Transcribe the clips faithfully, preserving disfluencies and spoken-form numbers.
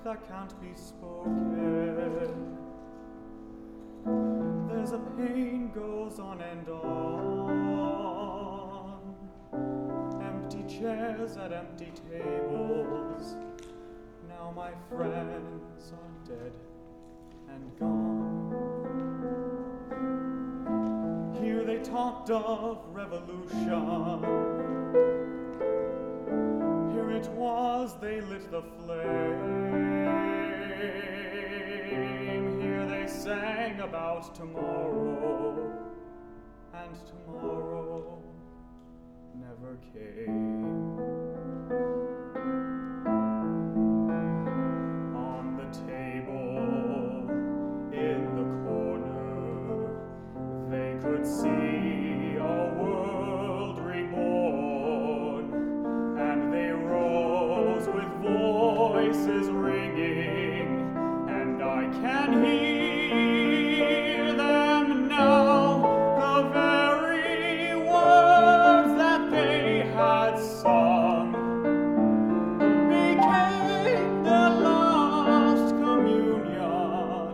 that can't be spoken. There's a pain goes on and on. Empty chairs at empty tables. Now my friends are dead and gone. Here they talked of revolution. Here it was they lit the flame. Here they sang about tomorrow, and tomorrow never came. On the table in the corner, they could see a world reborn, and they rose with voices ringing, and I can hear them now, the very words that they had sung became their last communion.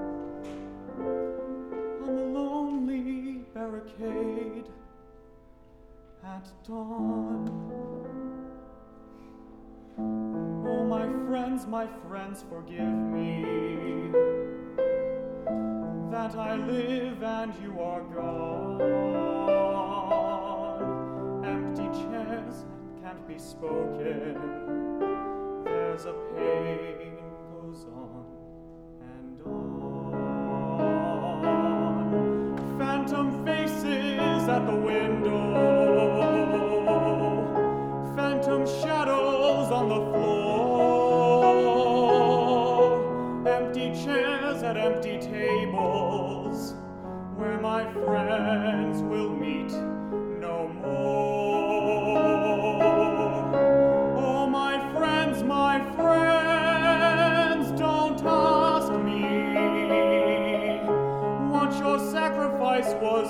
On the lonely barricade at dawn. Oh, my friends, my friends, forgive me that I live and you are gone. Empty chairs can't be spoken. There's a pain goes on and on. Phantom faces at the window. Phantom shadows on the floor. Empty chairs at empty tables, where my friends will meet no more. Oh, my friends, my friends, don't ask me what your sacrifice was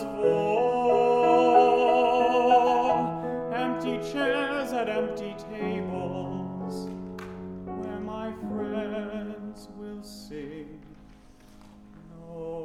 for. Empty chairs at empty tables, where my friends will sing no